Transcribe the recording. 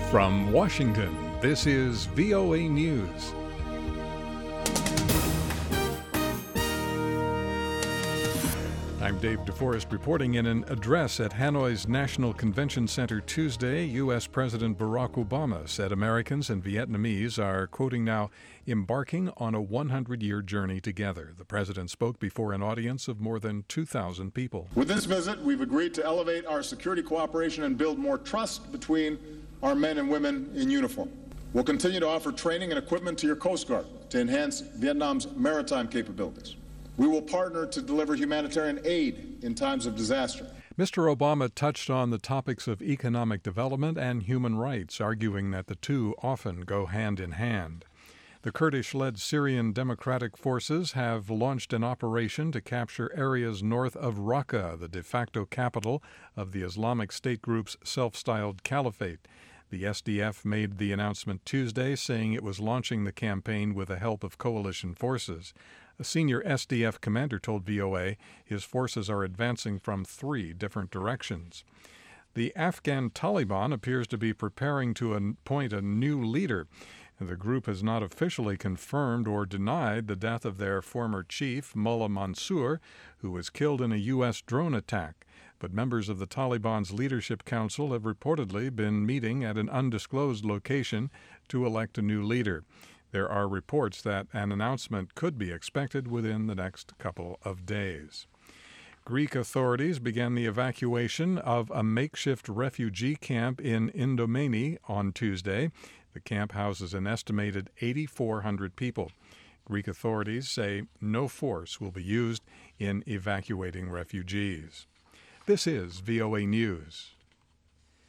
From Washington, this is VOA News. I'm Dave DeForest reporting in an address at Hanoi's National Convention Center Tuesday. U.S. President Barack Obama said Americans and Vietnamese are, quoting now, embarking on a 100-year journey together. The president spoke before an audience of more than 2,000 people. With this visit, we've agreed to elevate our security cooperation and build more trust between our men and women in uniform. We'll continue to offer training and equipment to your Coast Guard to enhance Vietnam's maritime capabilities. We will partner to deliver humanitarian aid in times of disaster. Mr. Obama touched on the topics of economic development and human rights, arguing that the two often go hand in hand. The Kurdish-led Syrian Democratic Forces have launched an operation to capture areas north of Raqqa, the de facto capital of the Islamic State group's self-styled caliphate. The SDF made the announcement Tuesday, saying it was launching the campaign with the help of coalition forces. A senior SDF commander told VOA his forces are advancing from 3 different directions. The Afghan Taliban appears to be preparing to appoint a new leader. The group has not officially confirmed or denied the death of their former chief, Mullah Mansour, who was killed in a U.S. drone attack. But members of the Taliban's Leadership Council have reportedly been meeting at an undisclosed location to elect a new leader. There are reports that an announcement could be expected within the next couple of days. Greek authorities began the evacuation of a makeshift refugee camp in Indomeni on Tuesday. The camp houses an estimated 8,400 people. Greek authorities say no force will be used in evacuating refugees. This is VOA News.